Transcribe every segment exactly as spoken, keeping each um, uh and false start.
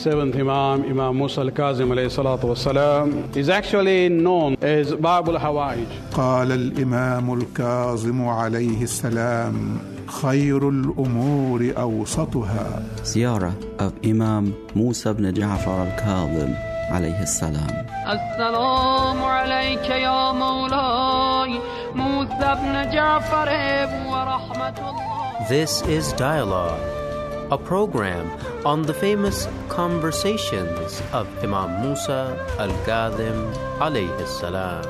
seventh Imam, Imam Musa al-Kazim alayhi salatu wassalam, is actually known as Bab al-Hawaij. قال الإمام الكاظم عليه السلام خير الأمور أوسطها. Ziyarah of Imam Musa ibn Ja'far al-Kazim alayhi salam. Assalamu alayka ya Mawlai Musa ibn Ja'far wa rahmatullah. This is Dialogue, a program on the famous conversations of Imam Musa al-Kazim alayhi salam.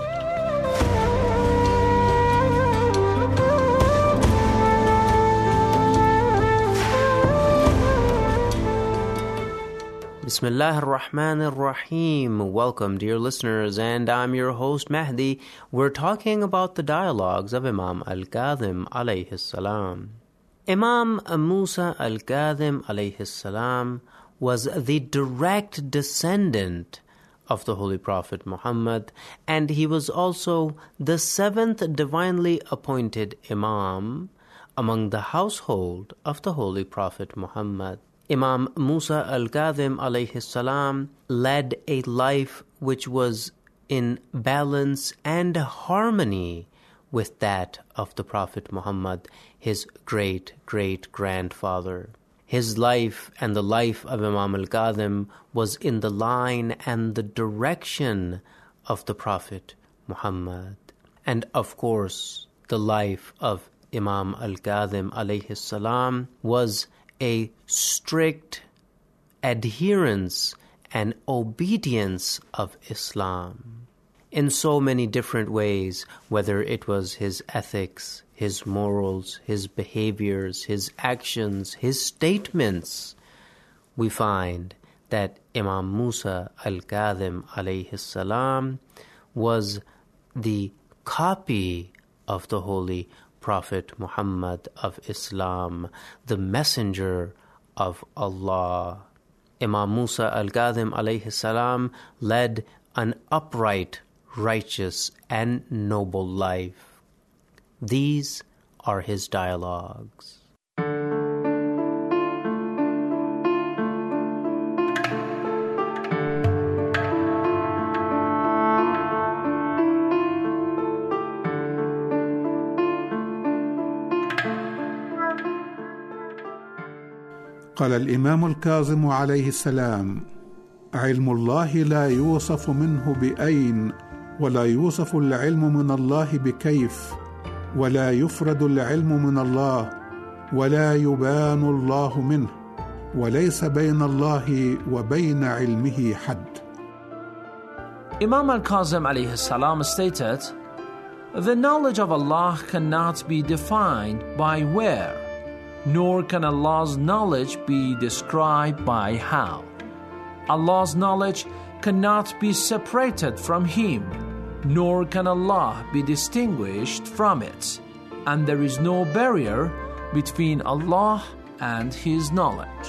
Bismillah ar-Rahman ar-Rahim. Welcome, dear listeners, and I'm your host, Mahdi. We're talking about the dialogues of Imam al-Kazim alayhi salam. Imam Musa al-Kazim alayhi salam was the direct descendant of the Holy Prophet Muhammad, and he was also the seventh divinely appointed Imam among the household of the Holy Prophet Muhammad. Imam Musa al-Kazim alayhi salam led a life which was in balance and harmony with that of the Prophet Muhammad, his great-great-grandfather. His life and the life of Imam al-Kazim was in the line and the direction of the Prophet Muhammad. And of course, the life of Imam al-Kazim alayhi salam was a strict adherence and obedience of Islam in so many different ways, whether it was his ethics, his morals, his behaviors, his actions, his statements. We find that Imam Musa al-Kazim alayhi salam was the copy of the Holy Prophet Muhammad of Islam, the messenger of Allah. Imam Musa al-Kazim alayhi salam led an upright, righteous, and noble life. These are his dialogues. قال الإمام الكاظم عليه السلام علم الله لا يوصف منه بأين ولا يوصف العلم من الله بكيف ولا يفرد العلم من الله ولا يبان الله منه وليس بين الله وبين علمه حد. Imam al-Kazim alayhi salam stated, the knowledge of Allah cannot be defined by where, nor can Allah's knowledge be described by how. Allah's knowledge cannot be separated from Him, nor can Allah be distinguished from it, and there is no barrier between Allah and His knowledge.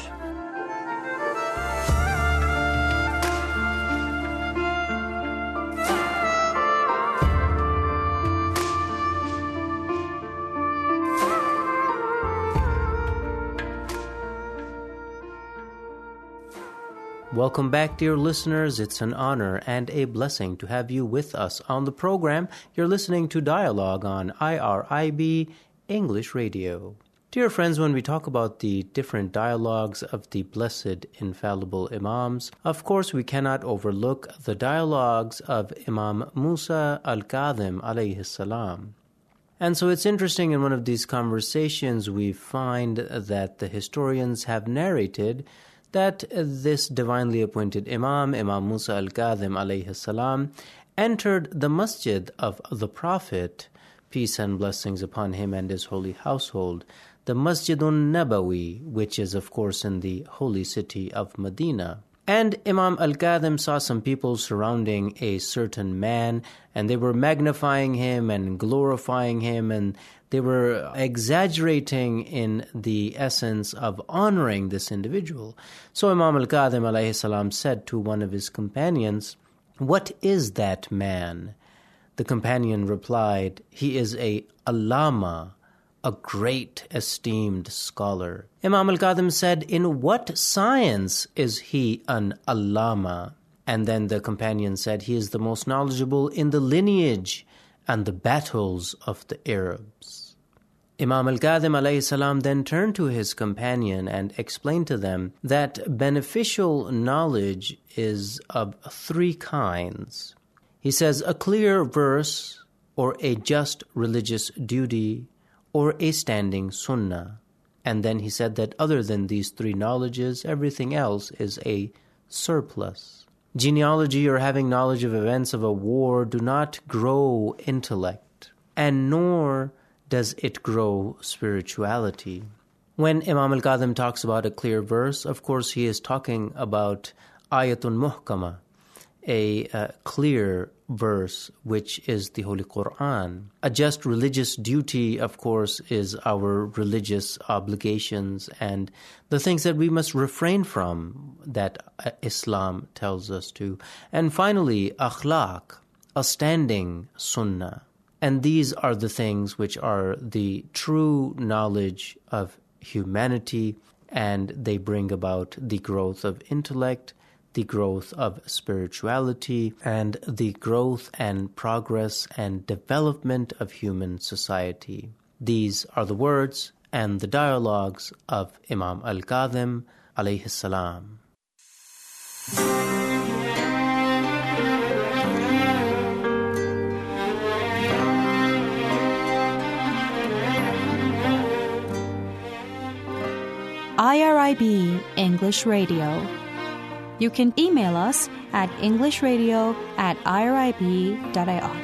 Welcome back, dear listeners. It's an honor and a blessing to have you with us on the program. You're listening to Dialogue on I R I B English Radio. Dear friends, when we talk about the different dialogues of the blessed infallible Imams, of course we cannot overlook the dialogues of Imam Musa al-Kazim alayhi salam. And so it's interesting, in one of these conversations we find that the historians have narrated that this divinely appointed Imam, Imam Musa al-Kazim alayhi salam, entered the masjid of the Prophet, peace and blessings upon him and his holy household, the Masjidun Nabawi, which is of course in the holy city of Medina. And Imam al-Kazim saw some people surrounding a certain man, and they were magnifying him and glorifying him, and they were exaggerating in the essence of honoring this individual. So Imam al-Kazim alayhi salam said to one of his companions, "What is that man?" The companion replied, "He is a allama, a great esteemed scholar. Imam al-Kadhim said, in what science is he an allama? And then the companion said, he is the most knowledgeable in the lineage and the battles of the Arabs. Imam al-Kadhim alayhi salam then turned to his companion and explained to them that beneficial knowledge is of three kinds. He says, a clear verse, or a just religious duty, or a standing sunnah. And then he said that other than these three knowledges, everything else is a surplus. Genealogy or having knowledge of events of a war do not grow intellect, and nor does it grow spirituality. When Imam al-Kadhim talks about a clear verse, of course he is talking about ayatun muhkama, a uh, clear verse, which is the Holy Quran. A just religious duty, of course, is our religious obligations and the things that we must refrain from that uh, Islam tells us to. And finally, akhlaq, a standing sunnah. And these are the things which are the true knowledge of humanity, and they bring about the growth of intellect, the growth of spirituality, and the growth and progress and development of human society. These are the words and the dialogues of Imam al-Kadhim alayhi salam. I R I B English Radio. You can email us at englishradio at irib dot ir.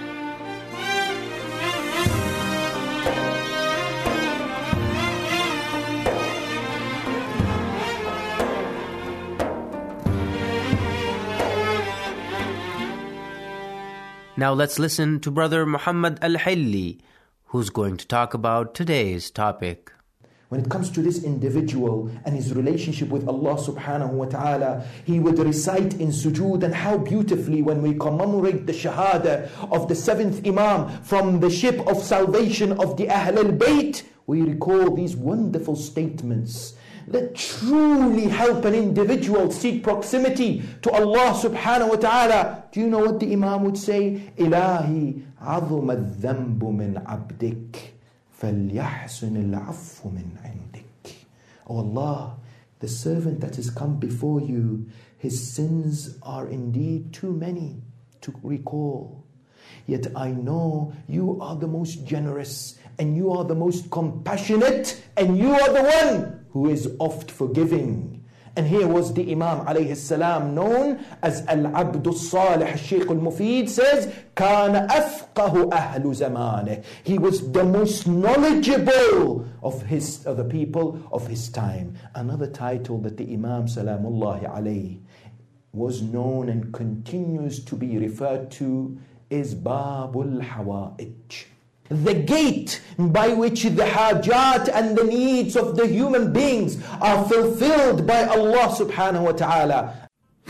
Now let's listen to Brother Muhammad Al-Hilli, who's going to talk about today's topic. When it comes to this individual and his relationship with Allah subhanahu wa ta'ala, he would recite in sujood, and how beautifully when we commemorate the shahada of the seventh Imam from the ship of salvation of the Ahl al-Bayt, we recall these wonderful statements that truly help an individual seek proximity to Allah subhanahu wa ta'ala. Do you know what the Imam would say? Ilahi azum al-dhanbu min abdik, فَلْيَحْسُنِ الْعَفُّ مِنْ عِنْدِكِ. Oh Allah, the servant that has come before you, his sins are indeed too many to recall. Yet I know you are the most generous, and you are the most compassionate, and you are the one who is oft forgiving. And here was the Imam alayhi salam, known as Al-Abd al-Salih. Shaykh al-Mufid says, كَانَ أَفْقَهُ أَهْلُ زَمَانِهِ. He was the most knowledgeable of his of the people of his time. Another title that the Imam Salamullahi alayhi was known and continues to be referred to is Babul Hawa'ij, the gate by which the hajat and the needs of the human beings are fulfilled by Allah subhanahu wa ta'ala.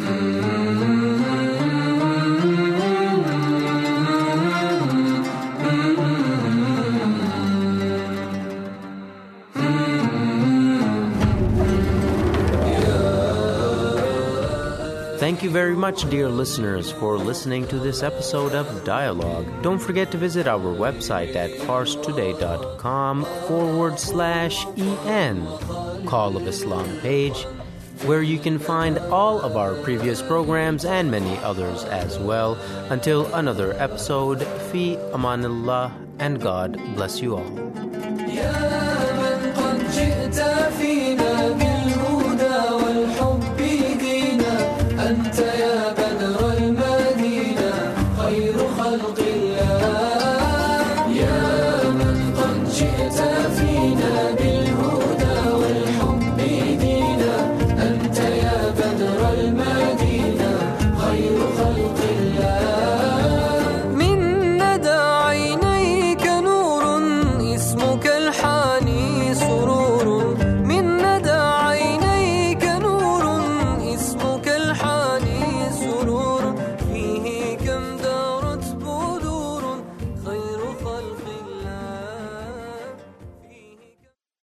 Thank you very much, dear listeners, for listening to this episode of Dialogue. Don't forget to visit our website at farstoday.com forward slash en, Call of Islam page, where you can find all of our previous programs and many others as well. Until another episode, fi amanillah, and God bless you all. أنت يا بدر المدينة خير خلق الله يا من قد جئت